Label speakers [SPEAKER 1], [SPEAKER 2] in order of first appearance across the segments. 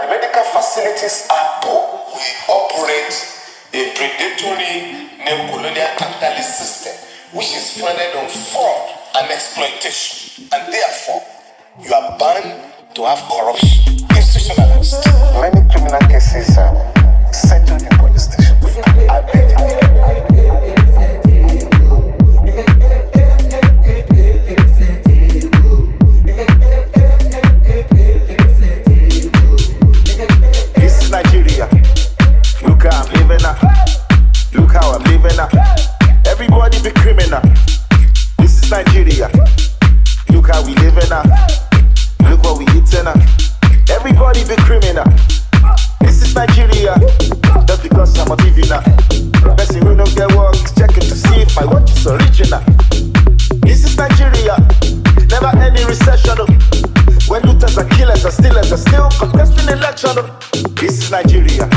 [SPEAKER 1] medical facilities are poor. We operate a predatory neo-colonial capitalist system which is founded on fraud and exploitation, and therefore you are bound to have corruption institutionalized. Many criminal cases are settled in police stations. This is Nigeria. Look how I'm living now. Look how I'm living now. Everybody be criminal. This is Nigeria. Look how we living now. Look what we eating now. Everybody be criminal. This is Nigeria. Just because I'm a TV now. Person who don't get work is checking to see if my work is original. This is Nigeria. Never any recession. When looters and killers and stealers are still contesting election. This is Nigeria.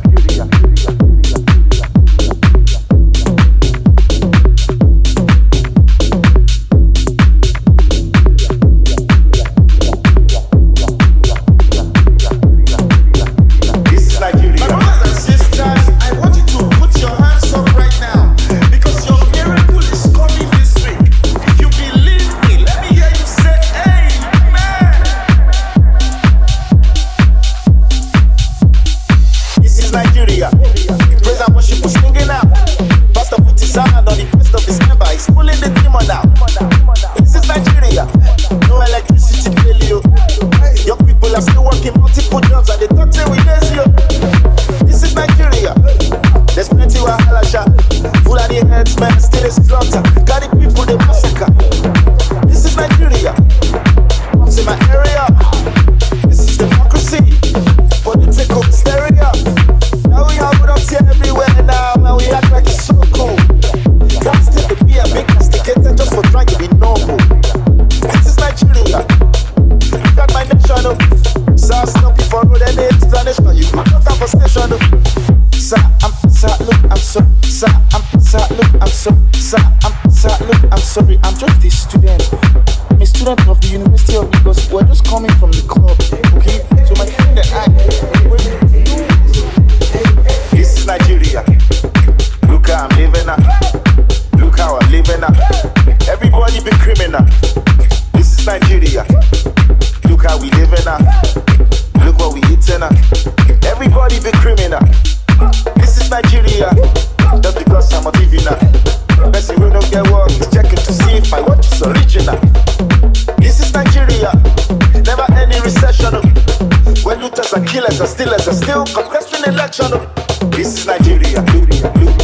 [SPEAKER 1] I'm sorry, I'm just a student. I'm a student of the University of Lagos. We're just coming from the club, okay? So my friend and I. This is Nigeria. Look how I'm living now. Look how I'm living now. Everybody be criminal. This is Nigeria. Look how we living now. Look what we eating now. Everybody be criminal. This is Nigeria. Just because I'm a TV now. Person who don't get work is checking to see if my work is original. This is Nigeria. Never any recession. When looters and killers and stealers are still contesting election. This is Nigeria.